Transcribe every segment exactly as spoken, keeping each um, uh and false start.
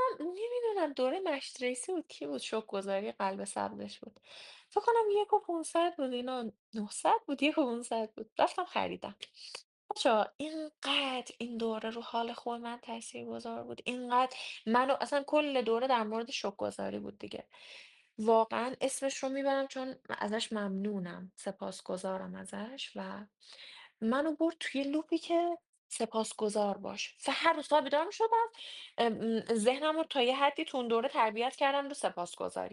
نمیدونم دوره مشت رئیسی بود کی بود شوک‌گذاری قلب سبزش بود. فکر کنم یک و پانصد بود اینا نهصد بود یک و پانصد بود رفتم خریدم. بچه‌ها اینقدر این دوره رو حال خود من تاثیرگذار بود، اینقدر منو اصلا کل دوره در مورد شوک‌گذاری بود دیگه. واقعا اسمش رو میبرم چون ازش ممنونم، سپاسگزارم ازش و منو برد توی لوپی که سپاسگزار باش و هر روز صبح بیدار میشدم ذهنم رو تا یه حدی تو اون دوره تربیت کردم رو سپاسگزاری.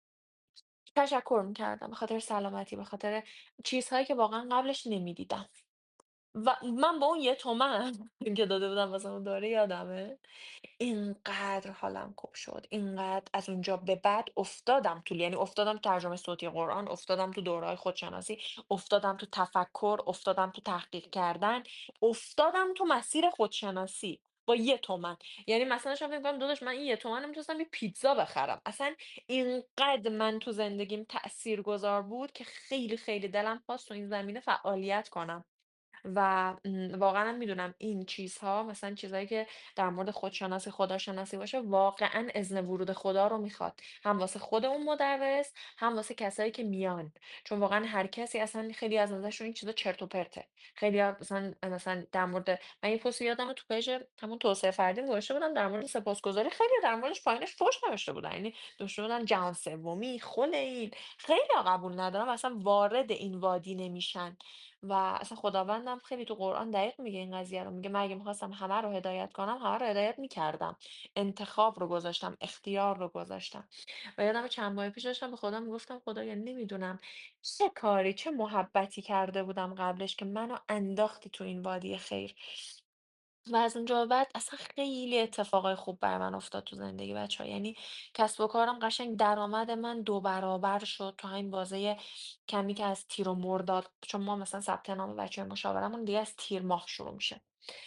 تشکر میکردم به خاطر سلامتی، به خاطر چیزهایی که واقعا قبلش نمیدیدم. و من با اون یه تومن که داده بودم واسه اون دوره یادمه اینقدر حالم خوب شد، اینقدر از اونجا به بعد افتادم تو یعنی افتادم تو ترجمه صوتی قرآن، افتادم تو دوره‌های خودشناسی، افتادم تو تفکر، افتادم تو تحقیق کردن، افتادم تو مسیر خودشناسی با یه تومن. یعنی مثلا داشتم فکر می‌کردم داداش من این یه تومن رو میتونستم یه پیتزا بخرم. اصلا اینقدر من تو زندگیم تأثیرگذار بود که خیلی خیلی دلم خواست تو این زمینه فعالیت کنم. و م، واقعا هم میدونم این چیزها مثلا چیزهایی که در مورد خودشناسی خداشناسی باشه واقعا اذن ورود خدا رو میخواد، هم واسه خود اون مدرس هم واسه کسایی که میان. چون واقعا هر کسی اصلا خیلی از نظرشون این چیزا چرت و پرته. خیلی ها مثلا مثلا در مورد من یه پست یادم تو پیج همون توسعه فردی نوشته بودم در مورد سپاسگزاری، خیلی در موردش پایینش فوش نوشته بودن، یعنی نوشته بودن جهان سومی خل این. خیلی ها قبول ندارم اصلا وارد این وادی نمیشن. و اصلا خداوندم خیلی تو قرآن دقیق میگه این قضیه رو، میگه من اگه میخواستم همه رو هدایت کنم همه رو هدایت میکردم، انتخاب رو گذاشتم، اختیار رو گذاشتم. و یادم چند ماه پیش داشتم به خودم میگفتم خدایا نمیدونم چه کاری چه محبتی کرده بودم قبلش که منو انداختی تو این وادی خیر. و از اونجا به بعد اصلا خیلی اتفاقای خوب بر من افتاد تو زندگی بچه‌ها. یعنی کسب و کارم قشنگ درآمد من دو برابر شد تو همین بازه کمی که از تیر و مرداد، چون ما مثلا ثبت نام بچه مشاورمون دیگه از تیر ماه شروع میشه.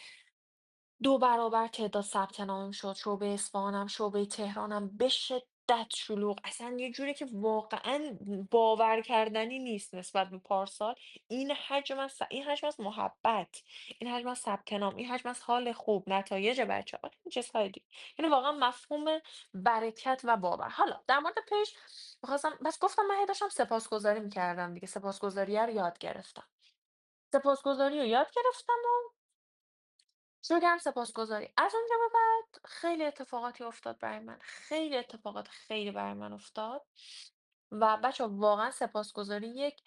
دو برابر تعداد ثبت نامم شد، شعبه اصفهانم، شعبه تهرانم به شدت شلوغ، اصلا یه جوری که واقعا باور کردنی نیست نسبت به پارسال. این حجم از این حجم از محبت، این حجم از ثبت نام، این حجم از حال خوب، نتایج بچه ها چیزهای دیگه. یعنی واقعا مفهوم برکت و باور. حالا در مورد پیش میخواستم بس گفتم من هی داشتم سپاسگزاری میکردم دیگه، سپاسگزاری رو یاد گرفتم، سپاسگزاری رو یاد گرفتم شروع کردم سپاسگزاری. از اونجا به بعد خیلی اتفاقاتی افتاد برای من. خیلی اتفاقات خیلی برای من افتاد. و بچه‌ها واقعا سپاسگزاری یک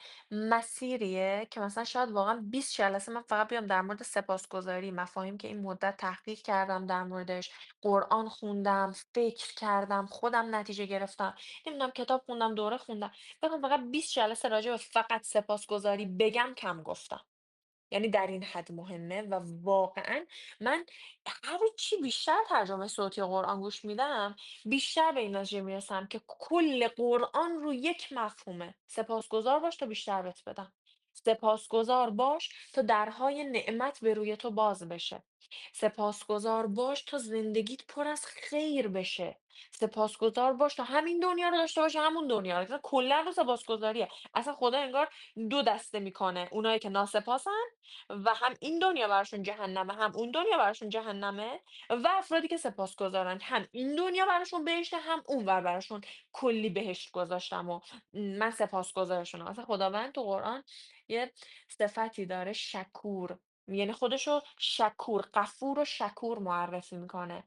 مسیریه که مثلا شاید واقعا بیست جلسه من فقط بیام در مورد سپاسگزاری، مفاهیم که این مدت تحقیق کردم در موردش، قرآن خوندم، فکر کردم، خودم نتیجه گرفتم، نمیدونم کتاب خوندم، دوره خوندم. بخوام فقط بیست جلسه راجع به فقط سپاسگزاری بگم کم گفتم. یعنی در این حد مهمه و واقعا من هر چی بیشتر ترجمه صوتی قرآن گوش میدم بیشتر به این نتیجه میرسم که کل قرآن رو یک مفهومه: سپاسگزار باش تا بیشتر بهت بدم، سپاسگزار باش تا درهای نعمت به روی تو باز بشه، سپاسگزار باش تا زندگیت پر از خیر بشه، سپاسگزار باش تا همین دنیا رو داشته باشه همون دنیا رو. اصلا کلا رو سپاسگزاریه. اصلا خدا انگار دو دسته میکنه: اونایی که ناسپاسن و هم این دنیا براشون جهنمه هم اون دنیا براشون جهنمه، و افرادی که سپاسگزارن هم این دنیا براشون بهشته هم اون ور براشون کلی بهشت گذاشتم و من سپاسگزارشونم. اصلا خداوند تو قرآن یه صفتی داره: شکور، یعنی خودشو شکور، غفور و شکور معرفی میکنه.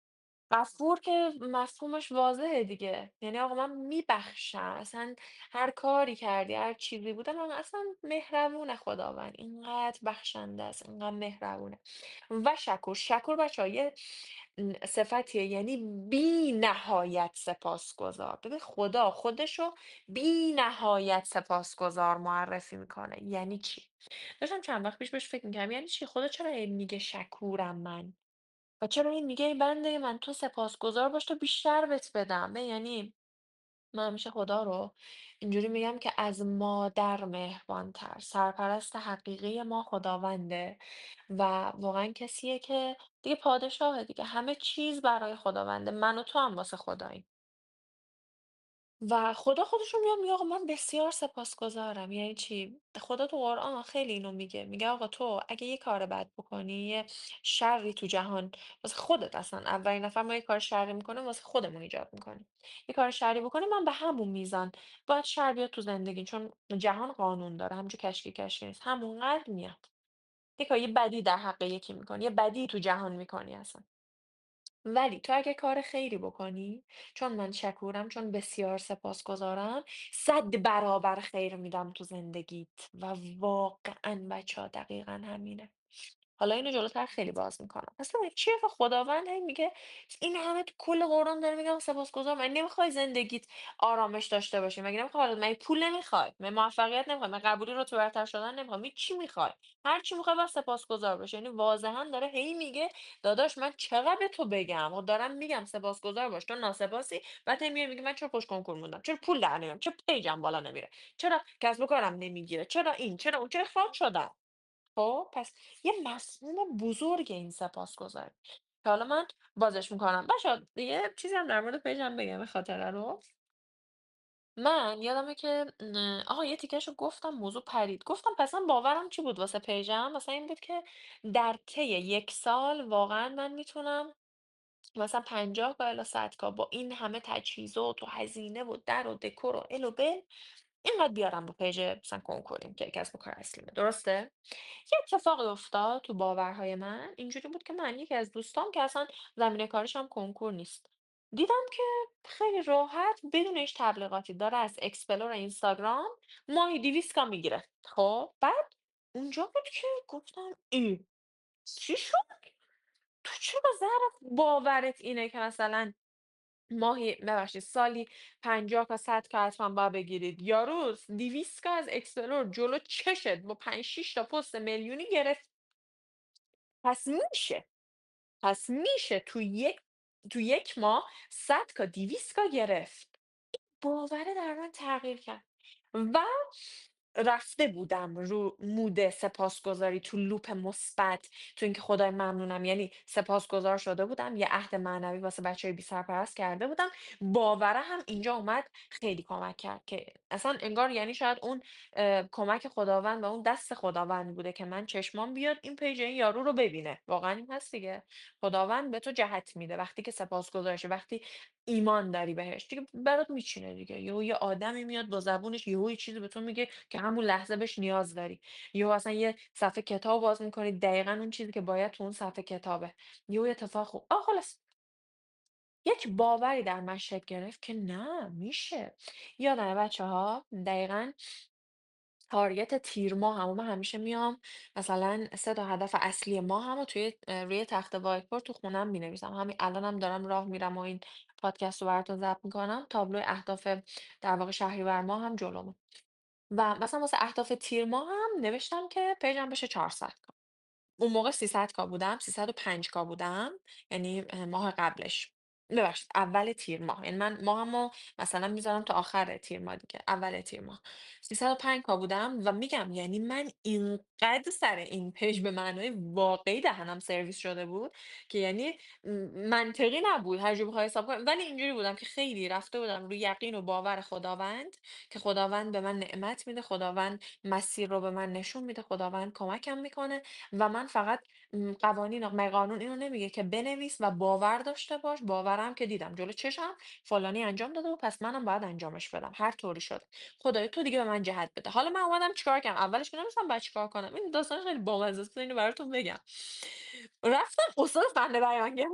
غفور که مفهومش واضحه دیگه، یعنی آقا من میبخشم، اصلا هر کاری کردی هر چیزی بوده من اصلا مهربون خداوند اینقدر بخشنده است اینقدر مهربونه. و شکور، شکور بچه ها یه م، صفتیه یعنی بی نهایت سپاسگزار. ببین خدا خودشو بی نهایت سپاسگزار معرفی میکنه. یعنی چی؟ داشتم چند وقت پیش بهش فکر میکردم یعنی چی خدا چرا هی میگه شکورم من و چرا این میگه ای بنده من تو سپاسگزار باش تا بیشتر بهت بدم. به یعنی من همیشه خدا رو اینجوری میگم که از مادر مهربانتر، سرپرست حقیقی ما خداونده و واقعا کسیه که دیگه پادشاهه دیگه، همه چیز برای خداونده، من و تو هم واسه خداییم. و خدا خودش رو میاد میگه آقا من بسیار سپاسگزارم. یعنی چی؟ خدا تو قرآن خیلی اینو میگه، میگه آقا تو اگه یه کار بد بکنی، یه شری تو جهان واسه خودت، اصلا اولین نفر ما یه کار شری میکنیم واسه خودمون ایجاد میکنیم، یه کار شری بکنیم من به همون میزان باید شر بیاد تو زندگی، چون جهان قانون داره، همینجور کشکی کشکی نیست، همونقدر میاد. یه کار، یه بدی در حق یکی میکنی، یه بدی تو جهان میکنی اصلا. ولی تو اگه کار خیری بکنی، چون من شکورم، چون بسیار سپاسگزارم، صد برابر خیر میدم تو زندگیت. و واقعا بچه ها دقیقا همینه. حالا اینو جلوتر خیلی باز میکنم. اصلا چیه که خداوند هی میگه این همه تو کل قرآن داره میگم سپاسگزارم، من نمیخوای زندگیت آرامش داشته باشی؟ مگه نمیخوای؟ من پول نمیخوای؟ من موفقیت نمیخوای؟ من قبولی رو تو برتر شدن نمیخوای؟ می چی میخوای؟ هر چی میخوای بس سپاسگزار باشی. یعنی واضحا داره هی میگه داداش من چقدر به تو بگم و دارم میگم سپاسگزار باش، تو ناسپاسی. بعد هی میگه میگه من چرا پشت کنکور موندم، چرا پول در نمیارم، چرا پیجم بالا نمیره، چرا کسب و کارم نمیگیره، چرا این چرا اون، چرا اخراج شدم. خب پس یه مفهوم بزرگ این سپاسگزاری که حالا من بازش میکنم. بچه یه چیزی هم در مورد پیجم بگم این خاطره رو. من یادمه که ن- آها یه تیکش رو گفتم موضوع پرید. گفتم پس من باورم چی بود واسه پیجم؟ مثلا این بود که در طی یک سال واقعا من میتونم مثلا پنجاه تا الی صد کا با این همه تجهیزات و هزینه و در و دکور و ال و بل اینقدر بیارم رو پیج مثلا کنکوریم که کسب و کار اصلیمه. درسته؟ یه اتفاقی افتاد تو باورهای من. اینجوری بود که من یکی از دوستام که اصلا زمینه کارش هم کنکور نیست، دیدم که خیلی راحت بدون هیچ تبلیغاتی داره از اکسپلور اینستاگرام ماهی دویست کا میگیره. خب بعد اونجا بود که گفتم ای چی شد؟ تو چرا زهرا باورت اینه که مثلا ماهی ببخشید سالی پنجاه تا صد تا حتما باید بگیرید؟ یارو دویست تا از اکسپلور جلو چشت با پنج شش تا پست میلیونی گرفت. پس میشه، پس میشه تو یک تو یک ماه صد تا دویست تا گرفت. باوره در من تغییر کرد و رفته بودم رو مود سپاسگزاری، تو لوپ مثبت، تو اینکه خدای ممنونم. یعنی سپاسگزار شده بودم، یه عهد معنوی واسه بچه بی سرپرست کرده بودم. باوره هم اینجا اومد خیلی کمک کرد که اصلا انگار یعنی شاید اون اه، کمک خداوند و اون دست خداوند بوده که من چشمام بیاد این پیج این یارو رو ببینه. واقعا این هست دیگه، خداوند به تو جهت میده وقتی که سپاسگزارشی، وقتی ایمان داری بهش دیگه برات میچینه دیگه. یهو یه آدمی میاد با زبونش یهو یه چیزی به تو میگه که همون لحظه بهش نیاز داری. یهو اصلا یه صفحه کتاب باز میکنی دقیقا اون چیزی که باید تو اون صفحه کتابه. یهو یه اتفاق خوب آه خلاص یک باوری در من شکل گرفت که نه میشه. یادمه بچه ها دقیقا تارگت تیر ماه هم من همیشه میام مثلا سه تا هدف اصلی ما هم توی اه، روی تخت وایت بورد تو خونم می نویسم. همین الانم دارم راه میرم و این پادکست رو براتون ضبط میکنم. تابلو اهداف در واقع شهریور ماه هم جلومه. و مثلا واسه اهداف تیر ماه هم نوشتم که پیجم بشه چهارصد. اون موقع سیصد کا بودم، سیصد و پنج کا بودم. یعنی اه، ماه قبلش، ببخشید اول تیر ماه، یعنی من ماهمو مثلا میذارم تا آخر تیر ماه دیگه، اول تیر ماه سیصد و پنج کا بودم. و میگم یعنی من اینقدر سر این پیج به معنای واقعی دهنم سرویس شده بود که یعنی م- منطقی نبود هر جور بخوای حساب کنم. ولی اینجوری بودم که خیلی رفته بودم روی یقین و باور خداوند که خداوند به من نعمت میده، خداوند مسیر رو به من نشون میده، خداوند کمکم میکنه. و من فقط م، قوانین مگه قانون اینو نمیگه که بنویس و باور داشته باش؟ باورم که دیدم جلو چشم فلانی انجام داده و پس منم باید انجامش بدم هر طوری شد. خدای تو دیگه به من جهت بده. حالا من اومدم چیکار کردم؟ اولش که نمیستم بعد چیکار کنم، این داستان خیلی بامزه است، اینو براتون بگم. رفتم استاد فن بیانگر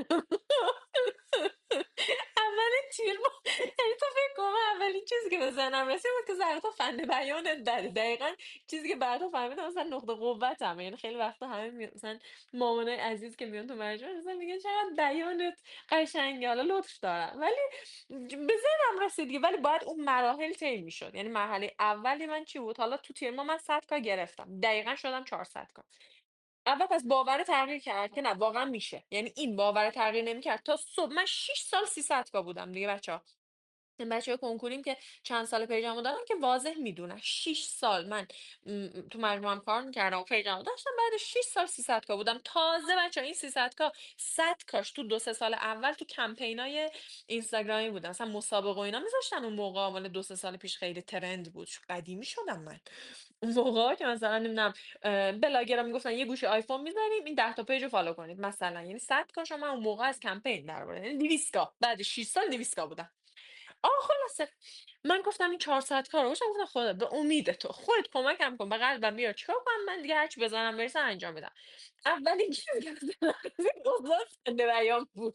اولین تیر ما، یعنی تو فکر کن من اولین چیزی که به ذهنم رسید بود که ظرف فن بیان داری. دقیقا چیزی که بعدا فهمیدم مثلا نقطه قوتم. یعنی خیلی وقتا همه می... مثلا مامانای عزیز که میان تو مجموعه مثلا میگن چقدر بیانت قشنگه، حالا لطف دارم. ولی به ذهنم رسید دیگه. ولی باید اون مراحل طی میشد. یعنی مرحله اولی من چی بود؟ حالا تو تیر ما من صد کا گرفتم، دقیقا شدم چهارصد کا. اول پس باور تغییر کرد که نه واقعا میشه. یعنی این باور تغییر نمیکرد تا صبح من شش سال سیصد کا بودم دیگه بچه. بچه‌های کنکوریم که چند سال پیجمو دارن که واضح میدونن شش سال من م، تو مجموعم کار میکردم و پیجمو داشتم، بعد شش سال سیصد کا بودم. تازه بچه این سیصد کا صد کاش تو دو سه سال اول تو کمپینای اینستاگرامی بودن، مثلا مسابقه و اینا میذاشتن اون موقع، مال دو سه سال پیش خیلی ترند بود. شو قدیمی شدم من اون موقع که مثلا نمیدونم بلاگرام میگفتن یه گوشی آیفون میذاریم این ده تا پیج رو فالو کنید مثلا، یعنی صد کاشو من اون موقع از کمپین درآوردم، یعنی دویست کا بعد شش سال دویست کا بودم. آه خلاصه من گفتم این چهار ساعت کار رو گفتم خدا به امید تو خودت کمکم کن، به قلبم بیار چیکار کنم، من دیگه هرچی بزنم برسه انجام میدم. اولین چیزی که استاد خنده بیان بود.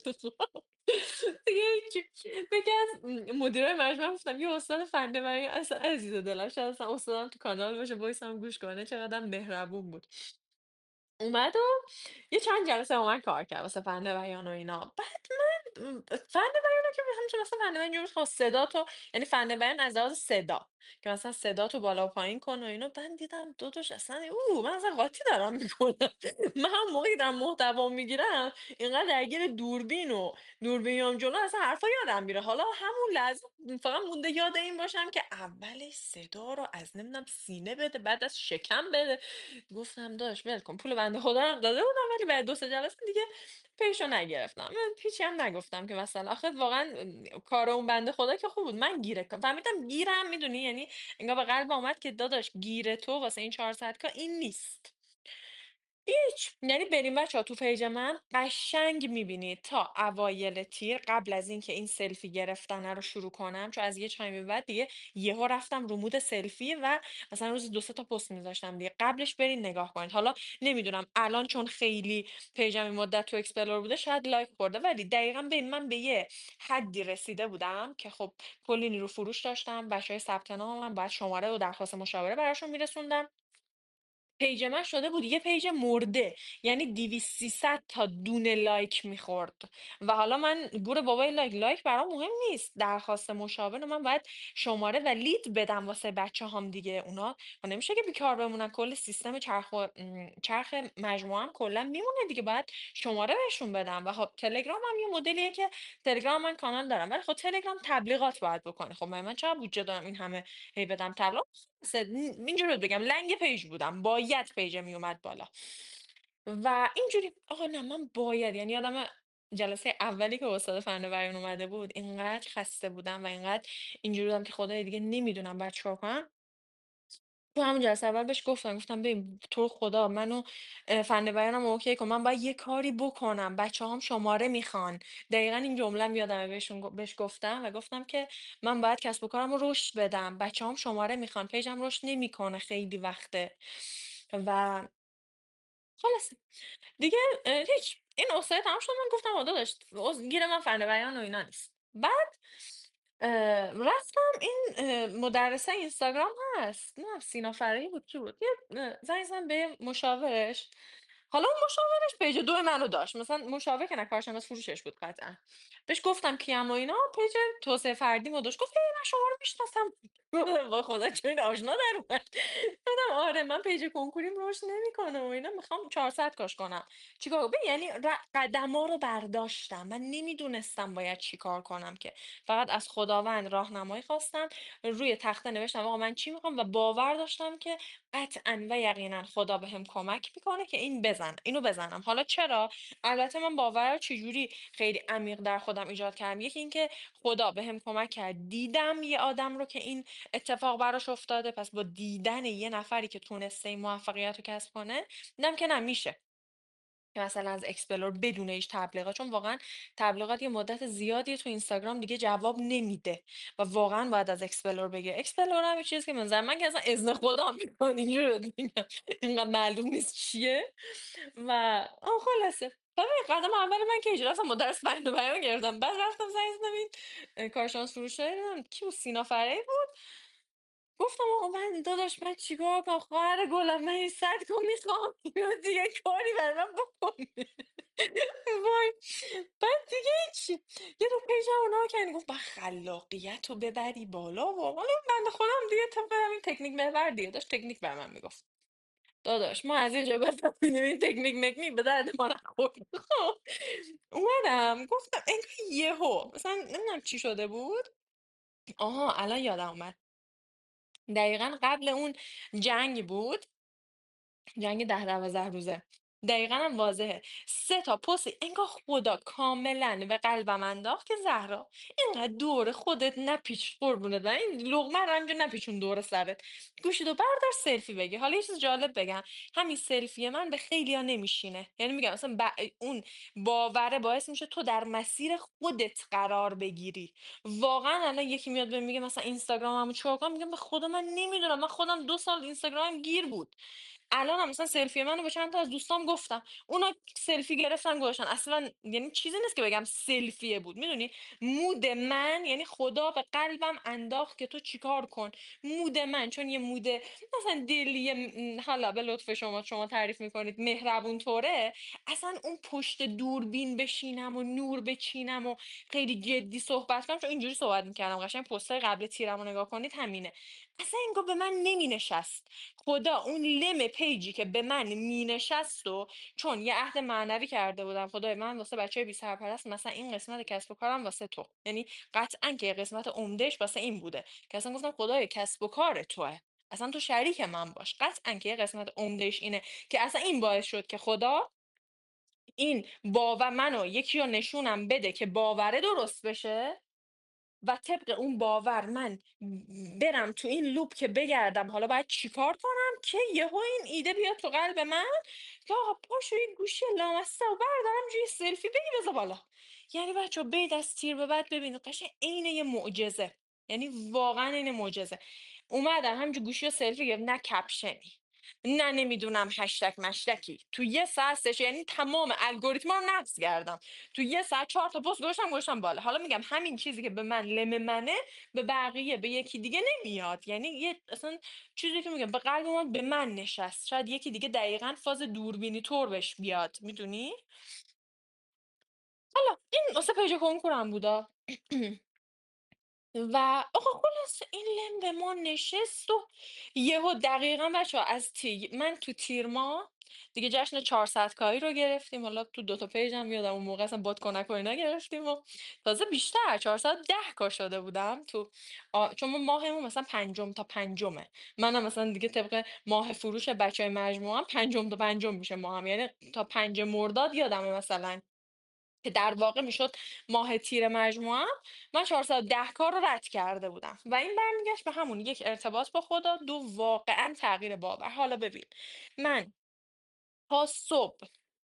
دیگه هیچی. یکی از مدیرای مجمع گفتم یه استاد فنده بیان اصلا عزیز دلم، شاید اصلا استادم تو کانال باشه وایسم گوش کنه، چقدر مهربون بود. اومد و یه چند جلسه با من کار کرد واسه فنده بیان و اینا. بعد من م، فنده بیان رو که همچون مثلا فنده بیان جور خاص صدا تو، یعنی فنده بیان از لحاظ صدا که مثلا صدا تو بالا و پایین کن و اینو، من دیدم دو دوش اصلا او من اصلا قاطی دارم میکنم. من هم موقعی که دارم محتوا میگیرم اینقدر درگیر دوربین و دوربینم جلو اصلا حرفا یادم میره. حالا همون لحظه فقط مونده یاد این باشم که اولش صدا رو از نمیدونم سینه بده بعد از شکم بده. گفتم داش ول کن، پول بنده خدا رو هم داده بودم، ولی بعد دو سه جلسه دیگه پیشو نگرفتم. من هیچی هم نگفتم که مثلا آخه واقعا کار اون بنده خدا که خوب بود، من گیره فهمیدم گیرم میدونی، یعنی انگار به قلب اومد که داداش گیر تو واسه این چهار ساعت کار این نیست. هیچ، یعنی بریم بچه‌ها تو پیج من قشنگ میبینید تا اوایل تیر قبل از اینکه این سلفی گرفتن رو شروع کنم، چون از یه تایمی به بعد دیگه یهو رفتم رو مود سلفی و مثلا روزی دو سه تا پست میذاشتم دیگه. قبلش برین نگاه کنید. حالا نمیدونم الان چون خیلی پیجم این مدت تو اکسپلور بوده شاید لایک خورده، ولی دقیقا ببین من به یه حدی رسیده بودم که خب کلی نیرو فروش داشتم، بچهای ثبت نامم باید شماره و درخواست مشاوره براشون میرسوندم. پیج من شده بود یه پیج مرده، یعنی دویست سیصد تا دونه لایک میخورد. و حالا من گور بابای لایک لایک برام مهم نیست، درخواست مشاوره من باید شماره و لید بدم واسه بچه هم دیگه. اونا و نمیشه که بیکار بمونن، کل سیستم چرخ و- م، چرخ مجموعه هم کلا میمونه دیگه، باید شماره بهشون بدم. و خب تلگرام هم یه مدلیه که تلگرام من کانال دارم ولی خب تلگرام تبلیغات باید بکنه. خب من من چقدر بودجه دارم این همه هی بدم تبلیغات؟ سد اینجوری بهت بگم لنگ پیج بودم، باید پیجم میومد بالا. و اینجوری آقا نه من باید، یعنی آدم جلسه اولی که استاد فن بیان اومده بود اینقدر خسته بودم و اینقدر اینجوری بودم که خدای دیگه نمیدونم بعد چیکار کنم. تو همون جلسه اول بهش گفتم گفتم ببین تو رو خدا منو اه، فن بیانم اوکی کن، من باید یه کاری بکنم، بچه هم شماره میخوان. دقیقا این جمله یادمه بهشون گف- بهش گفتم و گفتم که من باید کسب و کارم رو رشد بدم، بچه هم شماره میخوان، پیجم رشد نمیکنه خیلی وقته. و خلاص دیگه اه، هیچ این استاد تمام شد. من گفتم آدا داشت گیر من فن بیان و اینا نیست. بعد اه، رفتم این اه، مدرسه اینستاگرام هست نه سینا فرهی بود کی بود، یه اه، زنگ زدم به مشاورش. حالا اون مشاورش پیج دو منو داشت، مثلا مشاور که نه کارشناس فروشش بود قطعا. بهش گفتم کیم و اینا، پیج توسعه فردی مو داشت. گفت ای من شما رو میشناسم. با خدا چه این آشنا در اومد. گفتم آره من پیج کنکوریم روش نمیکنه و اینا، میخوام چهارصد کاش کنم. چیکار کنم؟ یعنی قدما رو برداشتم، من نمیدونستم باید چیکار کنم که فقط از خداوند راهنمایی خواستم، روی تخته نوشتم آقا من چی میخوام و باور داشتم که قطعا و یقینا خدا بهم کمک میکنه که این بزن اینو بزنم. حالا چرا؟ البته من باور رو چجوری خیلی عمیق در خودم ایجاد کردم. یکی اینکه خدا بهم کمک کرد دیدم یه آدم رو که این اتفاق براش افتاده، پس با دیدن یه نفری که تونسته این موفقیت رو کسب کنه دیدم که نمیشه که مثلا از اکسپلور بدون هیچ تبلیغات، چون واقعا تبلیغات یه مدت زیادی تو اینستاگرام دیگه جواب نمیده و واقعا باید از اکسپلور بگه. اکسپلور هم یه چیزی که من نظر من که اصلا اذن خدا میکنه اینجوری بهت میگم، اینقدر معلوم نیست چیه. و آه خلاصه ببین قدم اول من که اجلاس مدرس بند بیان گرفتم، بعد رفتم زنگ زدم این اه، کارشناس فروشه نمیدونم کی بود، سینا فرعی بود. گفتم آقا من داداش من چیکار کنم خواهر گلم، من این صد کو میخوام دیگه کاری برای من بکن. وای بعد دیگه هیچی یه دو پیج اونا کردی گفت با خلاقیت رو ببری بالا. واقعا بنده خودم دیگه طبق همین تکنیک محور دیگه داشت تکنیک بر من میگفت داداش ما از اینجا بفهمیم این تکنیک مکنیک به درد ما نخورد. خب اومدم گفتم انگار یهو مثلا نمیدونم چی شده بود. آها الان یادم اومد. دقیقا قبل اون جنگ بود، جنگ ده دوازده روزه. دقیقا هم واضحه. سه تا پست انگار خدا کاملا به قلبم انداخت که زهرا اینقدر دور خودت نپیچ قربونت برم. این لقمه رو همینجا نپیچون دور سرت. گوشیدو بردار سلفی بگی. حالا یه چیز جالب بگم، همین سلفی من به خیلیا نمیشینه. یعنی میگم مثلا ب- اون باوره باعث میشه تو در مسیر خودت قرار بگیری. واقعا الان یکی میاد بهم میگه مثلا اینستاگراممو چیکار کنم، میگم به خدا من نمیدونم، من خودم دو سال اینستاگرامم گیر بود. الانم مثلا سلفی منو به چند تا از دوستام گفتم، اونا سلفی گرفتن گذاشتن. اصلا یعنی چیزی نیست که بگم سلفیه بود، میدونی. مود من یعنی خدا به قلبم انداخت که تو چیکار کن. مود من چون یه مود مثلا دلی م- حالا به لطف شما شما تعریف میکنید مهربون طوره. اصلا اون پشت دوربین بشینم و نور بچینم و خیلی جدی صحبت کنم، چون اینجوری صحبت میکردم قشنگ پستای قبل تیرمو نگاه کنید همینه. اصلا انگار به من نمی نشست. خدا اون لم پیجی که به من مینشست و چون یه عهد معنوی کرده بودم خدای من واسه بچه بی سرپرست، مثلا این قسمت کسب و کارم واسه تو، یعنی قطعا که قسمت عمدهش واسه این بوده که اصلا گفتم خدای کسب و کار توه، اصلا تو شریک من باش. قطعا که یه قسمت عمدهش اینه که اصلا این باعث شد که خدا این باور منو یکی رو نشونم بده که باوره درست بشه و طبق اون باور من برم تو این لوپ که بگردم حالا باید چیکار کنم که یهو این ایده بیاد تو قلب من که آقا پاشو این گوشی لامصب و بردارم جوی سلفی بگی بذار بالا. یعنی بچه بید از تیر به بعد ببینید قشنگ عین یه معجزه. یعنی واقعا این معجزه. اومدم همینجور گوشی رو سلفی گرفت، نه کپشنی نه نمیدونم هشتگ مشتکی، تو یه ساعت سش یعنی تمام الگوریتما رو نقص کردم. تو یه ساعت چهار تا پست گذاشتم گذاشتم بالا. حالا میگم همین چیزی که به من لم منه به بقیه به یکی دیگه نمیاد. یعنی یه اصلا چیزی که میگم به قلب من به من نشست، شاید یکی دیگه دقیقاً فاز دوربینی طور بهش بیاد، میدونی. حالا این واسه پیج کنکورم بودا. و آقا خلاص این لم به ما نشست و یهو دقیقا بچه از تی من تو تیر ماه دیگه جشن چهارصد کاری رو گرفتیم. حالا تو دوتا پیج هم یادم اون موقع اصلا باد کنک و اینا گرفتیم و تازه بیشتر چهارصد و ده کا شده بودم تو آ... چون ما ماهمون مثلا پنجم تا پنجمه. منم مثلا دیگه طبق ماه فروش بچه های مجموعه هم پنجم تا پنجم میشه ماهم، یعنی تا پنج مرداد یادمه مثلا که در واقع میشد ماه تیر مجموعه. من چهارصد و ده کار رو رد کرده بودم و این برمیگشت به همون یک ارتباط با خدا، دو واقعا تغییر باور. حالا ببین من تا صبح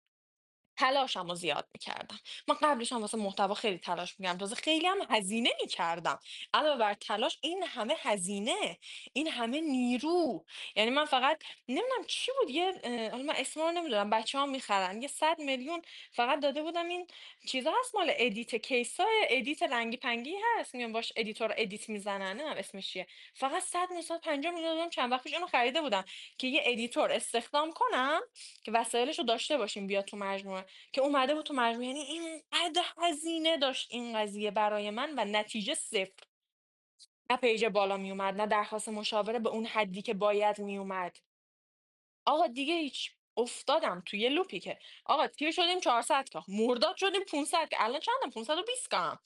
تلاشمو زیاد میکردم. من قبلش هم واسه محتوا خیلی تلاش میکردم، تازه خیلی هم هزینه میکردم. علاوه بر تلاش این همه هزینه، این همه نیرو. یعنی من فقط نمیدونم چی بود یه اه، حالا من اسما رو نمیدونم بچه ها میخرن یه صد میلیون فقط داده بودم. این چیزا هست مال ادیت کیسای ادیت رنگی پنگی هست میان باش ادیتور ادیت میزنن، نمیدونم اسمش چیه. فقط صد صد پنجاه میلیون دادم چند وقت پیش اینو خریده بودم که یه ادیتور استخدام کنم که وسایلش رو داشته باشیم بیاد تو مجموعه، که اومده بود تو مجموعه. یعنی اینقدر هزینه داشت این قضیه برای من و نتیجه صفر. نه پیج بالا می اومد نه درخواست مشاوره به اون حدی که باید می اومد. آقا دیگه هیچ افتادم توی لوپی که آقا تیر شدیم چهارصد کا، مرداد شدیم پانصد که الان چندم پانصد و بیست کا.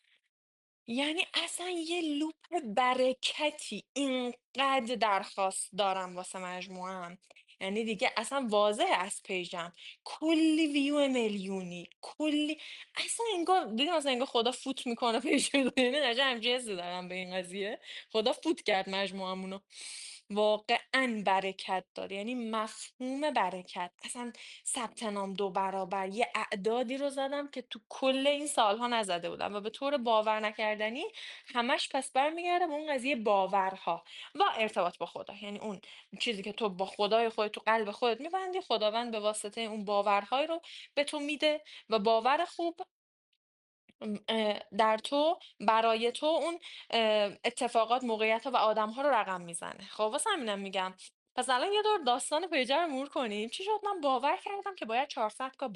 یعنی اصلا یه لوپ برکتی اینقدر درخواست دارم واسه مجموعم. یعنی دیگه اصلا واضحه از پیجم کلی ویو میلیونی کلی. اصلا انگار دیدی مثلا انگار خدا فوت میکنه پیش رو، یعنی نجا همچین حسی دارم به این قضیه. خدا فوت کرد مجموعمونو. واقعا برکت داره، یعنی مفهوم برکت اصلا. ثبت نام دو برابر یه اعدادی رو زدم که تو کل این سالها نزده بودم و به طور باور نکردنی همش پس برمیگرده به اون قضیه باورها و ارتباط با خدا. یعنی اون چیزی که تو با خدای خودت تو قلب خودت میبندی، خداوند به واسطه اون باورهای رو به تو میده و باور خوب م، اه، در تو برای تو اون اه، اتفاقات موقعیت ها و آدم ها رو رقم میزنه. خب واسه همینم میگم پس الان یه دور داستان پیجر رو مرور کنیم. چی شد من باور کردم که باید چهارصد کا بشه.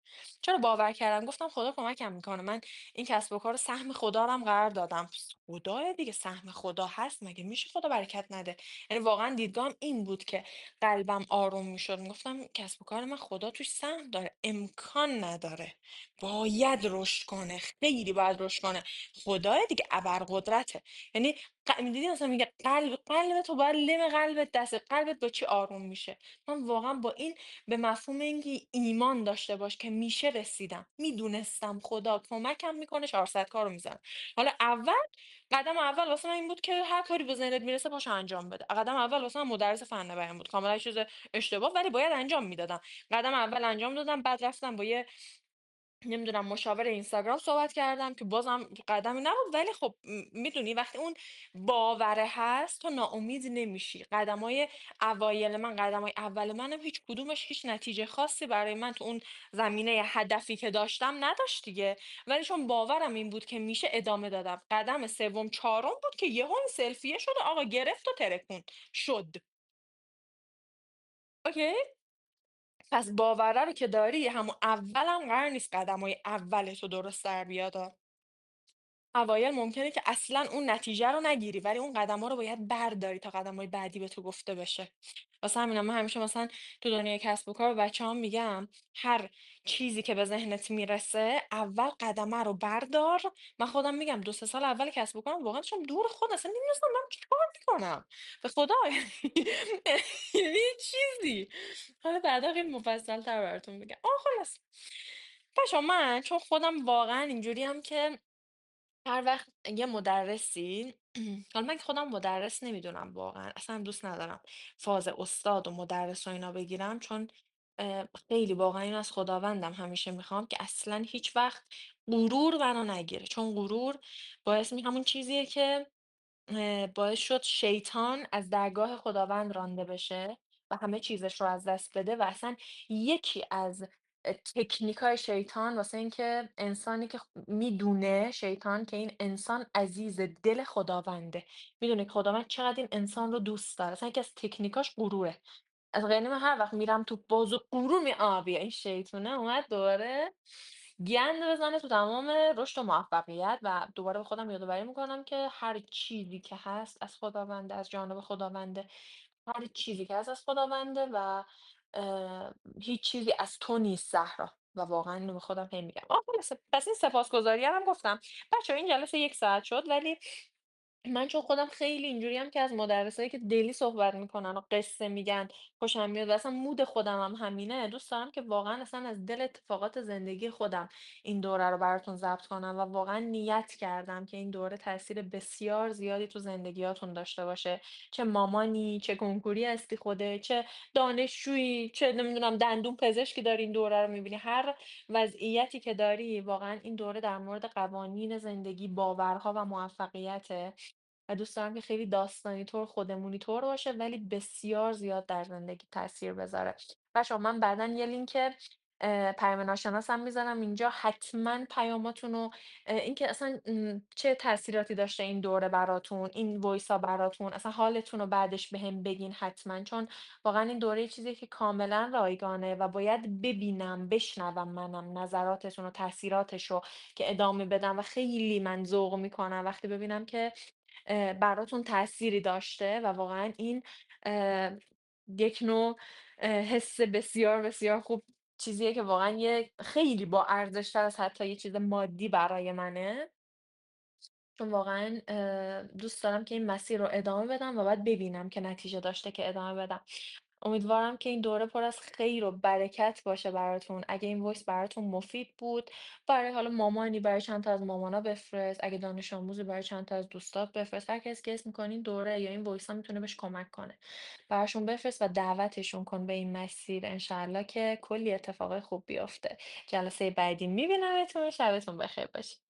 چرا باور کردم؟ گفتم خدا کمکم میکنه، من این کسب و کار رو سهم خدا رو هم قرار دادم. خدای دیگه، سهم خدا هست مگه میشه خدا برکت نده؟ یعنی واقعا دیدگاهم این بود که قلبم آروم میشد، میگفتم کسب و کار من خدا توش سهم داره، امکان نداره، باید رشد کنه، خیلی باید رشد کنه. خدای دیگه ابرقدرته. یعنی ق... میدیدی مثلا میگه قلب قلب تو باید لم قلبت دست قلبت با چی آروم میشه. من واقعا با این به مفهوم اینکه ایمان داشته باش که میشه رسیدم، میدونستم خدا کمکم میکنه، چهارصد کارو میزنم. حالا اول قدم اول واسه من این بود که هر کاری به ذهنت میرسه پاشو انجام بده. قدم اول واسه من مدرس فن بیان بود، کاملا یه چیز اشتباه ولی باید انجام میدادم. قدم اول انجام دادم، بعد رفتم با یه نمیدونم مشاور اینستاگرام صحبت کردم که بازم قدمی نبود، ولی خب میدونی وقتی اون باوره هست تو ناامید نمیشی. قدمای اوایل من، قدمای اول منم هیچ کدومش هیچ نتیجه خاصی برای من تو اون زمینه هدفی که داشتم نداشت دیگه، ولی چون باورم این بود که میشه ادامه دادم. قدم سوم چهارم بود که یهو این سلفیه شد، آقا گرفت و ترکون شد. اوکی. پس باوره رو که داری همون اولم قرار نیست قدمای اول تو درست در بیاد. اوایل ممکنه که اصلا اون نتیجه رو نگیری، ولی اون قدم‌ها رو باید برداری تا قدم‌های بعدی به تو گفته بشه. واسه همینم من همیشه مثلا تو دنیای کسب و کار به بچه‌هام میگم هر چیزی که به ذهنت میرسه اول قدمه رو بردار. من خودم میگم دو سه سال اول کسب و کارم واقعا داشتم دور خود اصلا نمی‌دونستم دارم چیکار میکنم. به خدا یعنی یه چیزی. حالا بعدا خیلی مفصل‌تر براتون میگم. آه خلاص. بچه‌ها من چون خودم واقعا اینجوریم که هر وقت یه مدرسی حالا من که خودم مدرس نمیدونم واقعا، اصلا دوست ندارم فاز استاد و مدرس و اینا بگیرم، چون اه، خیلی واقعا این از خداوندم همیشه میخوام که اصلا هیچ وقت غرور منو نگیره، چون غرور باعث می همون چیزیه که اه، باعث شد شیطان از درگاه خداوند رانده بشه و همه چیزش رو از دست بده. و اصلا یکی از تکنیک های شیطان واسه اینکه انسانی که خ- میدونه شیطان که این انسان عزیز دل خداونده، میدونه که خداوند چقدر این انسان رو دوست داره، اصلا یکی از تکنیکاش غروره. از غیر من هر وقت میرم تو بازو غرور می آبی این شیطونه اومد دوباره گند بزنه تو تمام رشد و موفقیت. و دوباره به خودم یادآوری میکنم که هر چیزی که هست از خداونده، از جانب خداونده. هر چیزی که هست از خداونده و اه، هیچ چیزی از تو نیست زهرا. و واقعا اینو به خودم هی میگم. آه خلاصه، پس این سپاسگزاری هم گفتم. بچه این جلسه یک ساعت شد، ولی من چون خودم خیلی اینجوریم که از مدرسایی که دلی صحبت میکنن و قصه میگن خوشم میاد و اصلا مود خودم هم همینه، دوست دارم که واقعا اصلا از دل اتفاقات زندگی خودم این دوره رو براتون ضبط کنم. و واقعا نیت کردم که این دوره تاثیر بسیار زیادی تو زندگیاتون داشته باشه. چه مامانی، چه کنکوری هستی خوده، چه دانشجویی، چه نمیدونم دندون پزشکی داری این دوره رو میبینی، هر وضعیتی که داری واقعا این دوره در مورد قوانین زندگی، باورها و موفقیته. و دوست دارم که خیلی داستانی طور خودمونی طور باشه ولی بسیار زیاد در زندگی تاثیر بذاره. بچه‌ها من بعدا یه لینک اه، پیام ناشناسم میذارم اینجا، حتما پیاماتون اینکه اصلا م، چه تاثیراتی داشته این دوره براتون، این وایس ها براتون، اصلا حالتون رو بعدش بهم بگین حتما، چون واقعا این دوره یه چیزی که کاملا رایگانه و باید ببینم بشنوم منم نظراتتون و تاثیراتش رو که ادامه بدم. و خیلی من ذوق میکنم وقتی ببینم که اه، براتون تأثیری داشته و واقعا این اه، یک نوع اه، حس بسیار بسیار خوب، چیزیه که واقعا یه خیلی با ارزشتر از حتی یه چیز مادی برای منه. چون واقعا اه، دوست دارم که این مسیر رو ادامه بدم و بعد ببینم که نتیجه داشته که ادامه بدم. امیدوارم که این دوره پر از خیر و برکت باشه براتون. اگه این وایس براتون مفید بود، برای حالا مامانی برای چند تا از مامانا بفرست، اگه دانش آموزی برای چند تا از دوستات بفرست، هر کسی که اسم میکنین دوره یا این وایس ها میتونه بهش کمک کنه، براشون بفرست و دعوتشون کن به این مسیر. انشالله که کلی اتفاق خوب بیفته. جلسه بعدی میبینمتون. شبتون بخیر باشه.